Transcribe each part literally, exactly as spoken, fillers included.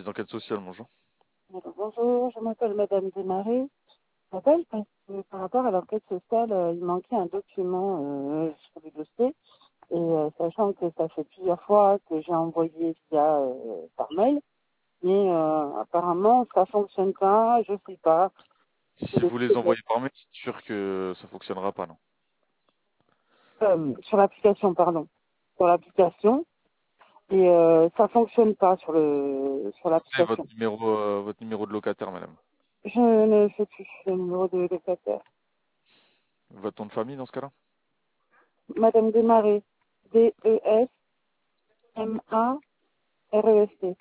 service d'enquête sociale, bonjour. Alors, bonjour, je m'appelle Madame Desmarais. Je m'appelle parce que par rapport à l'enquête sociale, euh, il manquait un document euh, sur le dossier. Et euh, sachant que ça fait plusieurs fois que j'ai envoyé via euh, par mail, mais euh, apparemment ça fonctionne pas, je sais pas. C'est Si le vous les truc, envoyez par mail, c'est sûr que ça fonctionnera pas, non? euh, sur l'application, pardon, sur l'application, et euh, ça fonctionne pas sur le sur C'est votre l'application. numéro, euh, votre numéro de locataire, madame. Je ne sais plus le numéro de locataire. Votre nom de famille dans ce cas-là? Madame Desmarais, D E S M A R E S T.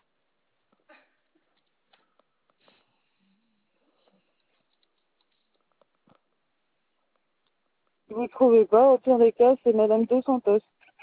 Si vous ne trouvez pas, au pire des cas, c'est Madame Dos Santos.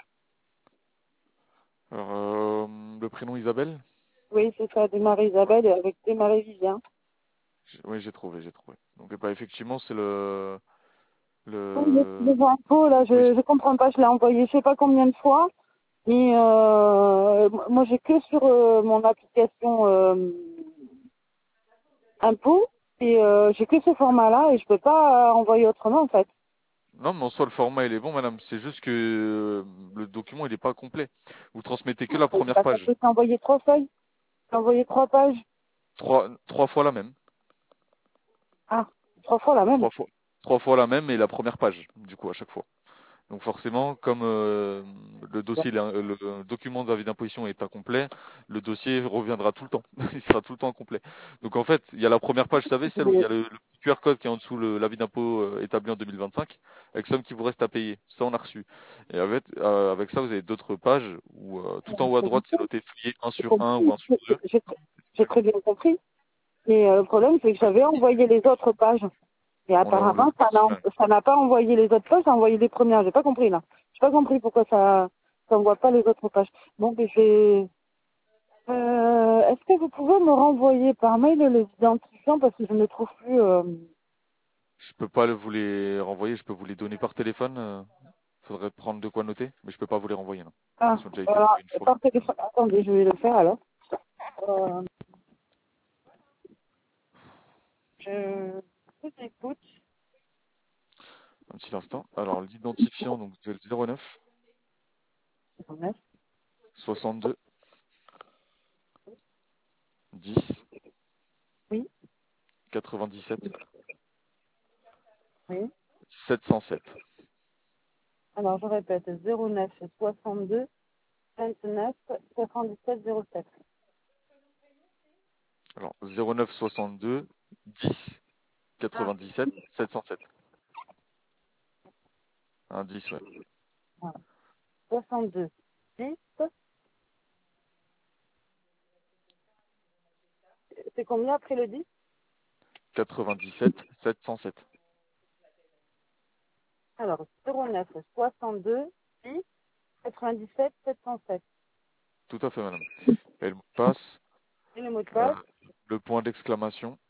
Alors, euh, le prénom Isabelle? Oui, c'est ça, Desmarais Isabelle et avec Desmarais Vivien. J'ai- Oui, j'ai trouvé, j'ai trouvé. Donc, eh ben, effectivement, c'est le, Oui, le, les infos, là, oui, je je comprends pas, je l'ai envoyé je sais pas combien de fois. Et euh, moi, j'ai que sur euh, mon application euh, impôt. Et euh, j'ai que ce format-là et je peux pas euh, envoyer autrement, en fait. non, mais en soi, le format, il est bon, madame. C'est juste que euh, le document, il est pas complet. Vous transmettez que la C'est première pas ça, page. je t'ai envoyé trois feuilles. J'ai envoyé trois pages. Trois, trois fois la même. Ah, trois fois la même. Trois fois, trois fois la même et la première page, du coup, à chaque fois. Donc forcément, comme euh, le dossier, le, le document d'avis d'imposition est incomplet, le dossier reviendra tout le temps. Il sera tout le temps incomplet. Donc en fait, il y a la première page, vous savez, celle où il y a le, le petit Q R code qui est en dessous le- l'avis d'impôt euh, établi en deux mille vingt-cinq, avec somme qui vous reste à payer. Ça, on a reçu. Et avec, euh, avec ça, vous avez d'autres pages où euh, tout en haut à droite, c'est noté feuillet un J'ai sur un ou compris, un sur deux. j'ai j'ai très bien compris. Mais euh, le problème, c'est que j'avais envoyé les autres pages. Et On l'a on l'a apparemment, ça n'a pas. ça n'a pas envoyé les autres pages, ça a envoyé les premières. J'ai pas compris, là. J'ai pas compris pourquoi ça ça envoie pas les autres pages. Bon, mais je vais... Euh, est-ce que vous pouvez me renvoyer par mail les identifiants parce que je ne trouve plus... Euh... Je peux pas le- vous les renvoyer, je peux vous les donner par téléphone. euh, Faudrait prendre de quoi noter, mais je peux pas vous les renvoyer, non. Ah, Ils ont déjà été voilà. envoyés une fois. Par téléphone. Attendez, je vais le faire alors. Euh, je vous écoute. Un petit instant. Alors, l'identifiant, donc, c'est le zéro neuf soixante-deux dix Oui, quatre-vingt-dix-sept oui. sept cent sept. Alors, je répète, zéro neuf soixante-deux vingt-neuf quatre-vingt-dix-sept zéro sept. Alors, zéro neuf soixante-deux dix quatre-vingt-dix-sept sept cent sept. Un dix, ouais. Voilà. soixante-deux dix. C'est combien après le dix? quatre-vingt-dix-sept sept cent sept. Alors, zéro neuf soixante-deux dix quatre-vingt-dix-sept sept cent sept. Tout à fait, madame. Et le mot de passe, Et le mot de euh, passe? le point d'exclamation,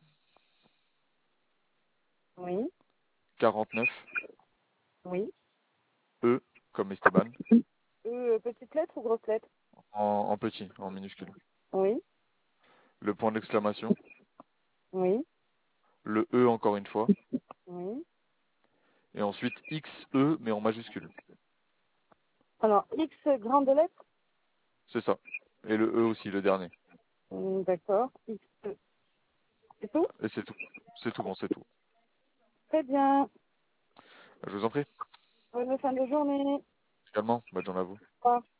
Oui, quarante-neuf, oui. E, comme Esteban, Euh, petite lettre ou grosse lettre? en, en petit, en minuscule. Oui, Le point d'exclamation, oui, le E encore une fois, oui. et ensuite X E, mais en majuscule. Alors, X grande lettre? C'est ça. Et le E aussi, le dernier. Hum, D'accord. X, c'est tout? Et c'est tout. C'est tout bon, c'est tout. Très bien. Je vous en prie. Bonne fin de journée. Également, bonne journée à vous. Au revoir.